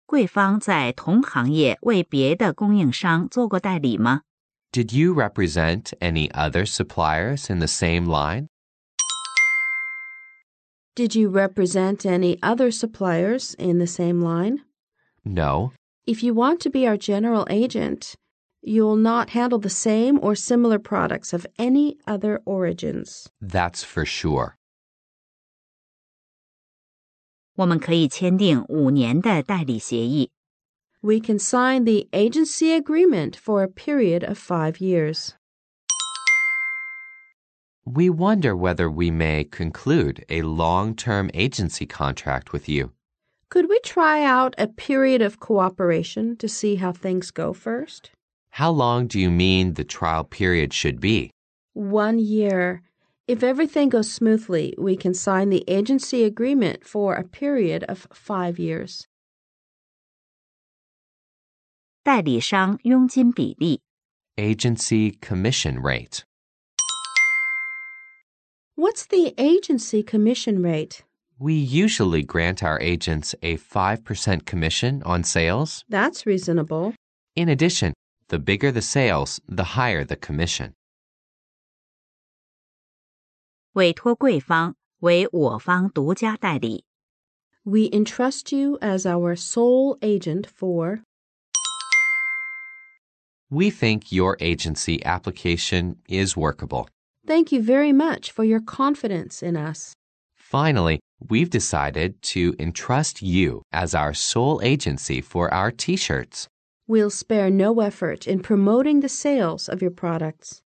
贵方在同行业为别的供应商做过代理吗？ Did you represent any other suppliers in the same line? Did you represent any other suppliers in the same line? No. If you want to be our general agent, you'll not handle the same or similar products of any other origins. That's for sure. 我们可以签订5年的代理协议。 We can sign the agency agreement for a period of 5 years. We wonder whether we may conclude a long-term agency contract with you. Could we try out a period of cooperation to see how things go first? How long do you mean the trial period should be? 1 year. If everything goes smoothly, we can sign the agency agreement for a period of 5 years. 代理商佣金比例。 Agency commission rate. What's the agency commission rate? We usually grant our agents a 5% commission on sales. That's reasonable. In addition, the bigger the sales, the higher the commission. 委托贵方为我方独家代理。 We entrust you as our sole agent for. We think your agency application is workable. Thank you very much for your confidence in us. Finally, we've decided to entrust you as our sole agency for our t-shirts. We'll spare no effort in promoting the sales of your products.